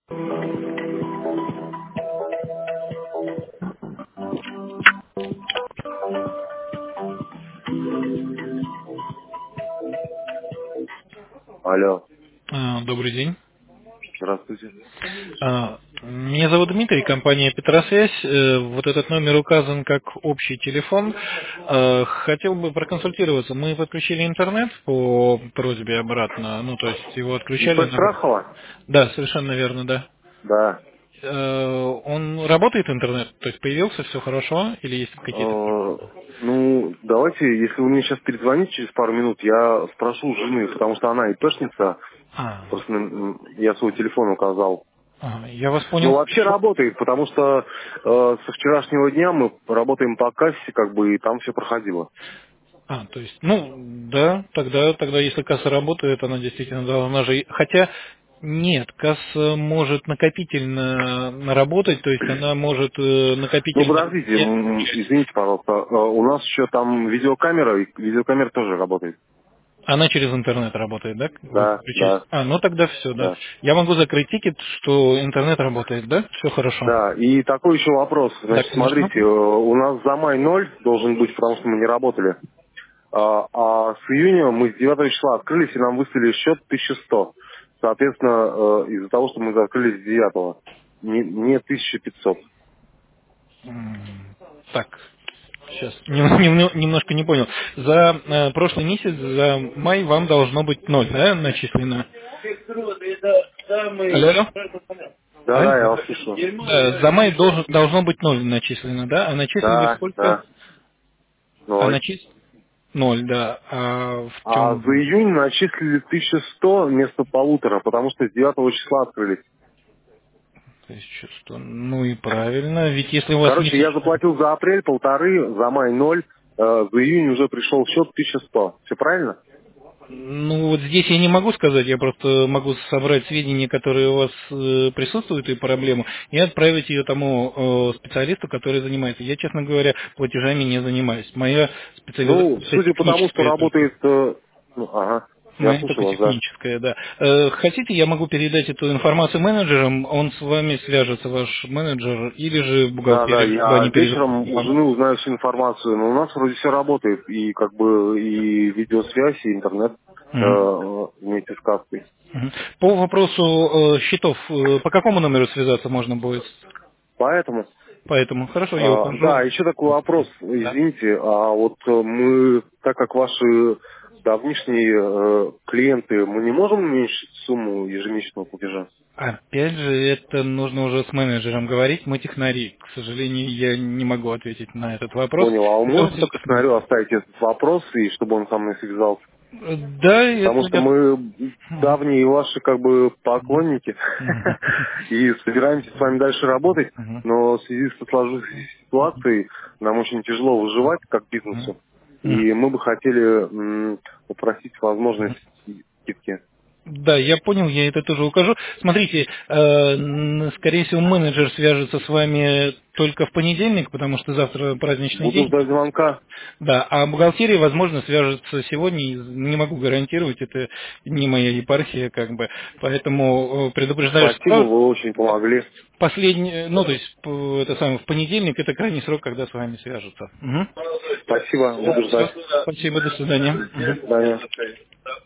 Алло, Добрый день. здравствуйте. Меня зовут Дмитрий, компания Петросвязь. Вот этот номер указан как общий телефон. Хотел бы проконсультироваться. Мы подключили интернет по просьбе обратно. Ну, то есть его ИП отключали. Страхова? Да, совершенно верно, да. Да. Он работает интернет? То есть появился, все хорошо? Или есть какие-то проблемы? Ну, давайте, если вы мне сейчас перезвоните через пару минут, я спрошу у жены, потому что она ИПшница, просто я свой телефон указал. Я вас Ну, понял. вообще работает, потому что со вчерашнего дня мы работаем по кассе, как бы, и там все проходило. То есть, ну, да, тогда, если касса работает, она действительно должна же... Хотя, нет, касса может накопительно наработать, то есть она может Ну, накопительно... подождите, извините, пожалуйста, у нас еще там видеокамера, и видеокамера тоже работает. Она через интернет работает, да? Вы Да, подключились? да, Ну тогда все, да. да. Я могу закрыть тикет, что интернет работает, да? Все хорошо. Да, и такой еще вопрос. Да, Значит, конечно. смотрите, у нас за май 0 должен быть, потому что мы не работали. А с июня мы с 9 числа открылись, и нам выставили счет 1100. Соответственно, из-за того, что мы закрылись с 9, не 1500. Так, сейчас, немножко не понял. За прошлый месяц, за май вам должно быть ноль, да, начислено? Алло, алло. Да-да, я Алло. вас слышу. За май должно быть ноль начислено, да? А начислили Да, сколько? да, А 0. ноль, да. А в А за чем? июнь начислили 1100 вместо 1500, потому что с 9 числа открылись. 1100. Ну и правильно, ведь если у вас Короче, я месячный... заплатил за апрель 1,5, за май 0, за июнь уже пришел счет 1100. Все правильно? Ну вот здесь я не могу сказать, я просто могу собрать сведения, которые у вас присутствуют, и проблему, и отправить ее тому специалисту, который занимается. Я, честно говоря, платежами не занимаюсь. Моя Ну, специализация судя по тому, что техническая только. работает... ага, я Моя только слушаю вас, да. техническая, да. Хотите, я могу передать эту информацию менеджерам, он с вами свяжется, ваш менеджер, или же Да, да, бухгалтерия, либо я они перезвонят вечером у вам. жены узнаю всю информацию, но у нас вроде все работает, и как бы и видеосвязь, и интернет Мгм. вместе с каской. Мгм. По вопросу счетов, по какому номеру связаться можно будет? Поэтому, Поэтому, хорошо, я да, укажу. еще такой вопрос, Да. извините, а вот мы, так как ваши давнишние клиенты, мы не можем уменьшить сумму ежемесячного платежа? Опять же, это нужно уже с менеджером говорить. Мы технари. К сожалению, я не могу ответить на этот вопрос. Понял, а вы Это можете вопрос только к сценарию менеджеру. оставить этот вопрос, и чтобы он со мной связался? Да, Потому это что я... мы Мгм. давние ваши как бы поклонники Мгм. и собираемся с вами дальше работать, Мгм. но в связи с сложившейся ситуацией нам очень тяжело выживать как бизнесу, Мгм. и мы бы хотели попросить возможность скидки. Да, я понял, я это тоже укажу. Смотрите, скорее всего, менеджер свяжется с вами только в понедельник, потому что завтра праздничный Буду день. ждать звонка. Да, а бухгалтерия, возможно, свяжется сегодня, и не могу гарантировать, это не моя епархия, как бы, поэтому предупреждаю Спасибо, сразу. вы очень помогли. Последний, ну, то есть, это самое, в понедельник, это крайний срок, когда с вами свяжутся. Мгм. Спасибо, буду Все, ждать. спасибо, до свидания. До Мгм. свидания.